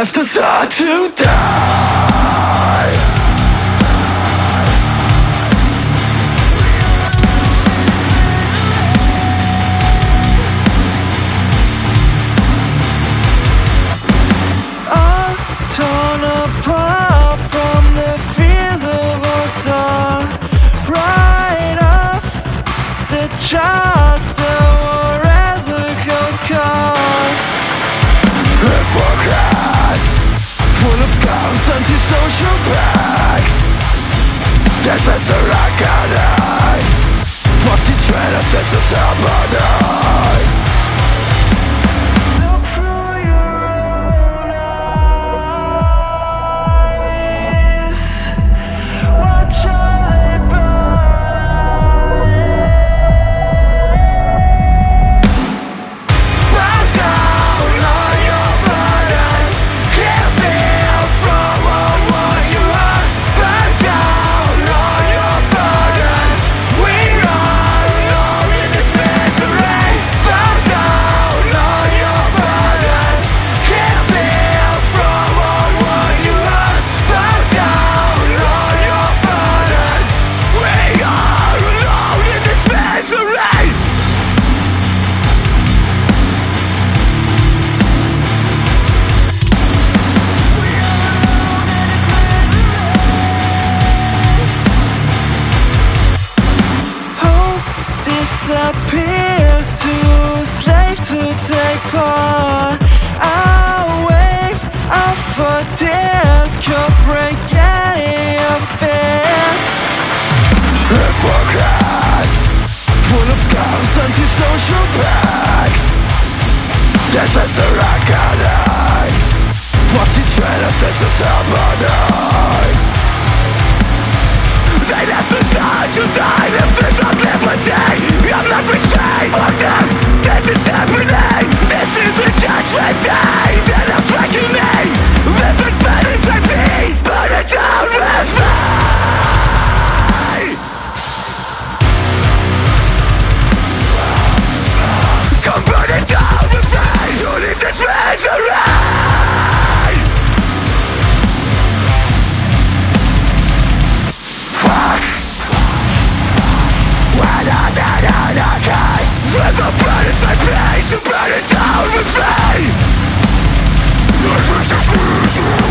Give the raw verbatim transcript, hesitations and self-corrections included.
left us all to die. All torn apart from the fears of us all. Right off the charts, the war as a close call. Hypocrites, full of scams, anti-social bags. That's as the rock and I fuck these traitors, that's the somebody. Look through your own eyes. Watch how they burn. Bow down on your burdens. Can't feel from all what you are. Bow down on your burdens. We are alone in this misery. Bow down on your burdens. Can't feel from all what you are. Bow down on your burdens. We are alone in this misery. Hope disappears, too slave to take part. Our wave of for tears could break any affairs. Hypocrites, full of scams, anti-social bags. That's as the rock and I fuck these traitors, that's the somebody. They left us all to die, left without liberty. I'm not restrained, fuck them, this is happening. This is a judgment day, that I'm striking me. Live in balance and peace, burn it down with me. Come burn it down with me, to leave this misery. Fuck. When I did it again, with the burdens I place, to burn it down with me. This is the reason.